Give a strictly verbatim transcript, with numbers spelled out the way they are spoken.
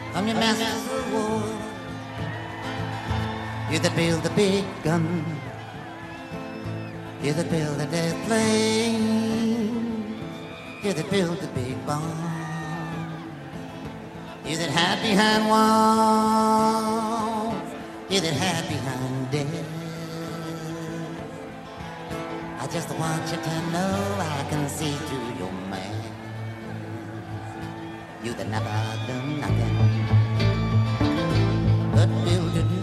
I'm your master's reward. You that build the big gun, you that build the death plane, you that build the big bomb, you that hide behind walls, you that hide behind death. I just want you to know I can see through your man. You that never done nothing but build it.